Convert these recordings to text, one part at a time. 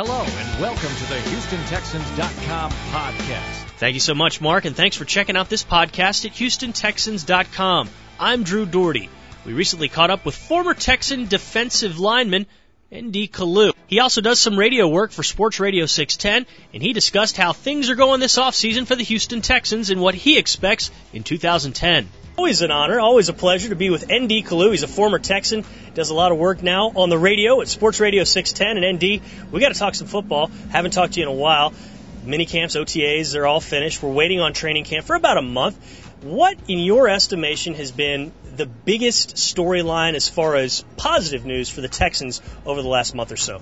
Hello, and welcome to the HoustonTexans.com podcast. Thank you so much, Mark, and thanks for checking out this podcast at HoustonTexans.com. I'm Drew Doherty. We recently caught up with former Texan defensive lineman N.D. Kalu. He also does some radio work for Sports Radio 610, and he discussed how things are going this offseason for the Houston Texans and what he expects in 2010. Always an honor, always a pleasure to be with N.D. Kalu. He's a former Texan, does a lot of work now on the radio at Sports Radio 610. And N.D., we got to talk some football. Haven't talked to you in a while. Mini camps, OTAs, they're all finished. We're waiting on training camp for about a month. What, in your estimation, has been the biggest storyline as far as positive news for the Texans over the last month or so?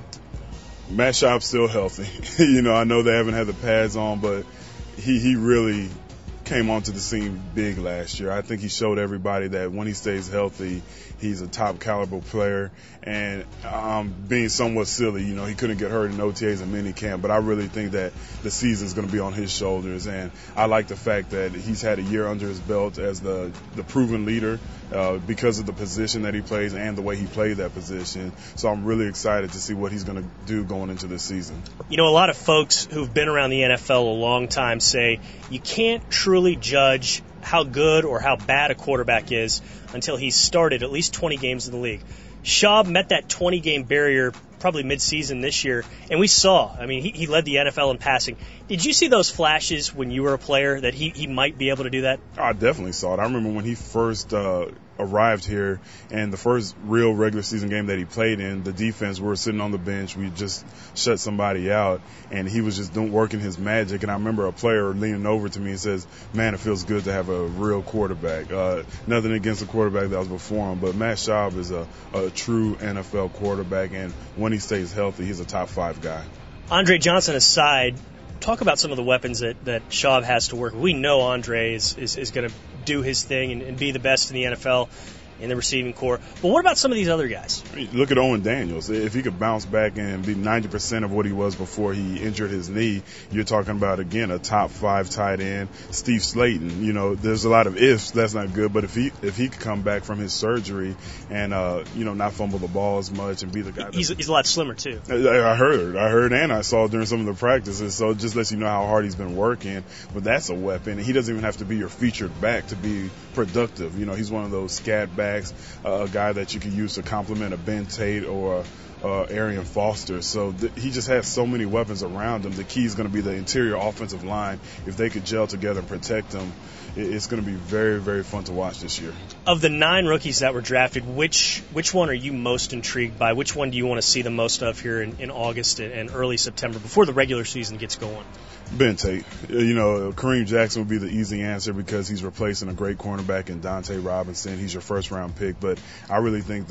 Matt Schaub's still healthy. I know they haven't had the pads on, but he really came onto the scene big last year. I think he showed everybody that when he stays healthy, he's a top caliber player. And being somewhat silly, he couldn't get hurt in OTAs and minicamp, but I really think that the season's going to be on his shoulders. And I like the fact that he's had a year under his belt as the proven leader because of the position that he plays and the way he played that position. So I'm really excited to see what he's going to do going into this season. A lot of folks who've been around the NFL a long time say you can't truly judge how good or how bad a quarterback is until he's started at least 20 games in the league. Schaub met that 20-game barrier probably mid-season this year, and we saw, he led the NFL in passing. Did you see those flashes when you were a player that he might be able to do that? I definitely saw it. I remember when he first arrived here, and the first real regular season game that he played in, the defense, we were sitting on the bench, we just shut somebody out, and he was just working his magic. And I remember a player leaning over to me and says, "Man, it feels good to have a real quarterback." Nothing against the quarterback that was before him, but Matt Schaub is a true NFL quarterback, and when he stays healthy, he's a top 5 guy. Andre Johnson aside, talk about some of the weapons that Schaub has to work with. We know Andre is going to do his thing and be the best in the NFL in the receiving corps. But what about some of these other guys? Look at Owen Daniels. If he could bounce back and be 90% of what he was before he injured his knee, you're talking about, again, a top 5 tight end. Steve Slayton, there's a lot of ifs. That's not good. But if he could come back from his surgery and, not fumble the ball as much and be the guy. He's a lot slimmer, too. I heard and I saw during some of the practices. So it just lets you know how hard he's been working. But that's a weapon. And he doesn't even have to be your featured back to be productive. He's one of those scat backs, a guy that you can use to complement a Ben Tate or Arian Foster. So he just has so many weapons around him. The key is going to be the interior offensive line. If they could gel together and protect him, it's going to be very, very fun to watch this year. Of the 9 rookies that were drafted, which one are you most intrigued by? Which one do you want to see the most of here in August and early September before the regular season gets going? Ben Tate. Kareem Jackson would be the easy answer because he's replacing a great cornerback in Dante Robinson. He's your first-round pick. But I really think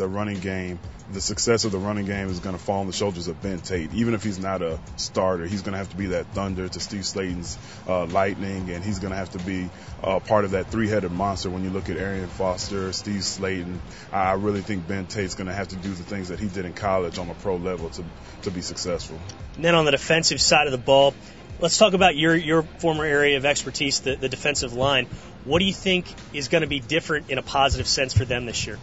the success of the running game is going to fall on the shoulders of Ben Tate. Even if he's not a starter, he's going to have to be that thunder to Steve Slayton's lightning, and he's going to have to be part of that 3-headed monster when you look at Arian Foster, Steve Slayton. I really think Ben Tate's going to have to do the things that he did in college on a pro level to be successful. And then on the defensive side of the ball, let's talk about your former area of expertise, the defensive line. What do you think is going to be different in a positive sense for them this year?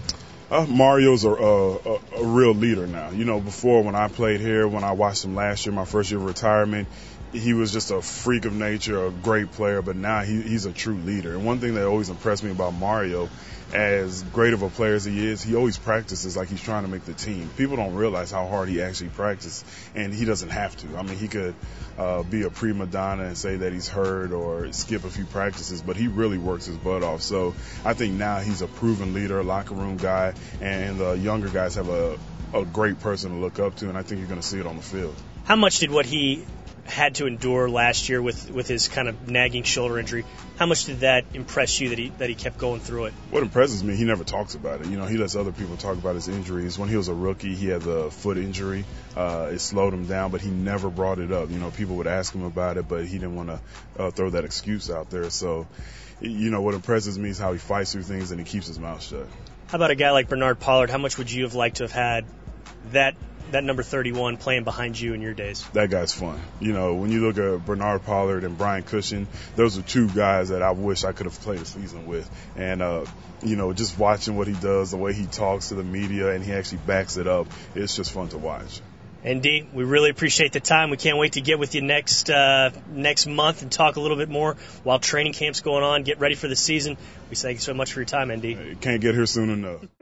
Mario's a real leader now. Before when I played here, when I watched him last year, my first year of retirement, he was just a freak of nature, a great player, but now he's a true leader. And one thing that always impressed me about Mario, as great of a player as he is, he always practices like he's trying to make the team. People don't realize how hard he actually practices, and he doesn't have to. He could be a prima donna and say that he's hurt or skip a few practices, but he really works his butt off. So I think now he's a proven leader, a locker room guy, and the younger guys have a great person to look up to, and I think you're going to see it on the field. How much did what he had to endure last year with his kind of nagging shoulder injury, how much did that impress you that he kept going through it? What impresses me, he never talks about it. He lets other people talk about his injuries. When he was a rookie, he had the foot injury. It slowed him down, but he never brought it up. People would ask him about it, but he didn't want to throw that excuse out there. So, what impresses me is how he fights through things and he keeps his mouth shut. How about a guy like Bernard Pollard? How much would you have liked to have had that number 31 playing behind you in your days? That guy's fun. When you look at Bernard Pollard and Brian Cushing, those are 2 guys that I wish I could have played a season with. And, just watching what he does, the way he talks to the media, and he actually backs it up, it's just fun to watch. ND, we really appreciate the time. We can't wait to get with you next month and talk a little bit more while training camp's going on. Get ready for the season. We thank you so much for your time, ND. Can't get here soon enough.